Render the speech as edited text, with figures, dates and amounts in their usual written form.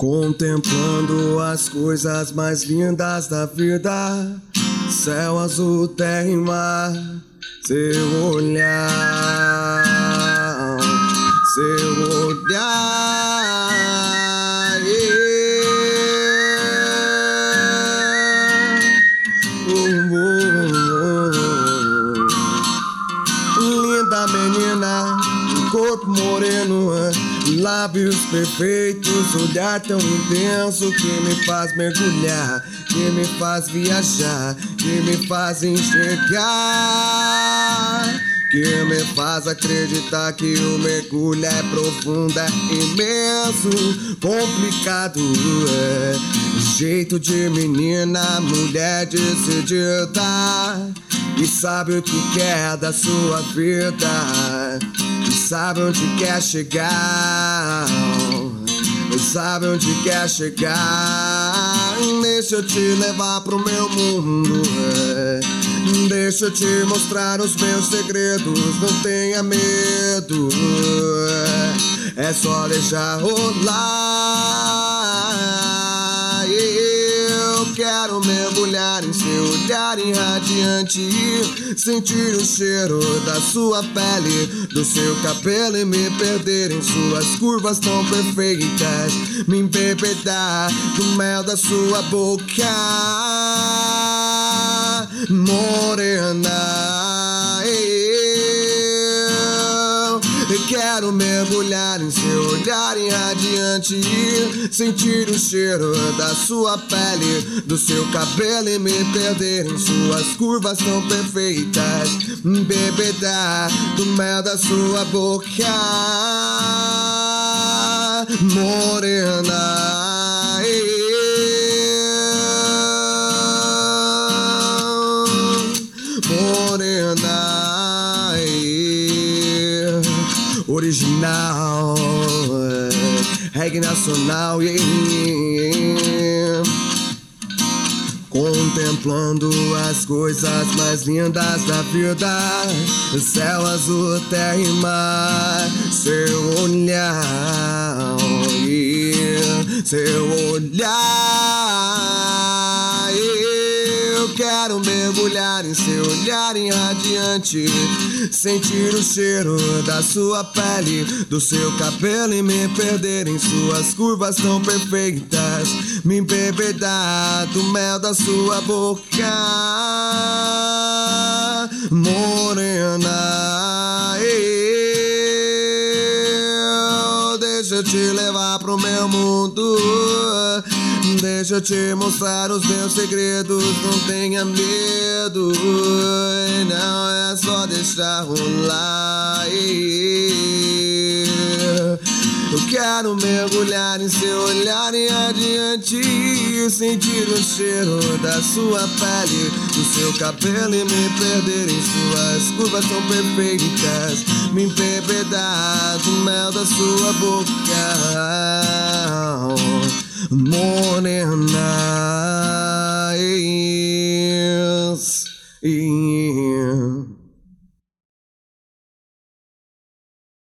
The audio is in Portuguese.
Contemplando as coisas mais lindas da vida, céu azul, terra e mar, seu olhar, seu olhar, yeah. Linda menina, corpo moreno, lábios perfeitos, olhar tão intenso que me faz mergulhar, que me faz viajar, que me faz enxergar, que me faz acreditar que o mergulho é profundo, é imenso, complicado, é jeito de menina, mulher decidida, e sabe o que quer da sua vida, e sabe onde quer chegar, e sabe onde quer chegar. Deixa eu te levar pro meu mundo, deixa eu te mostrar os meus segredos, não tenha medo, é só deixar rolar. Eu quero mergulhar em seu olhar irradiante, sentir o cheiro da sua pele, do seu cabelo e me perder em suas curvas tão perfeitas, me embebedar do mel da sua boca, morena. Eu quero mergulhar em seu olhar irradiante, sentir o cheiro da sua pele, do seu cabelo e me perder em suas curvas tão perfeitas, me embebedar do mel da sua boca, morena. Morena. Original, reggae nacional, yeah. Contemplando as coisas mais lindas da vida, céu azul, terra e mar, seu olhar, yeah. Seu olhar, yeah. Eu quero mergulhar em seu olhar irradiante, sentir o cheiro da sua pele, do seu cabelo e me perder em suas curvas tão perfeitas, me embebedar do mel da sua boca, morena. Deixa eu te levar pro meu mundo, deixa eu te mostrar os meus segredos, não tenha medo, não é só deixar rolar. Eu quero mergulhar em seu olhar irradiante, sentir o cheiro da sua pele, do seu cabelo e me perder em suas curvas tão perfeitas, me embebedar do mel da sua boca, morena.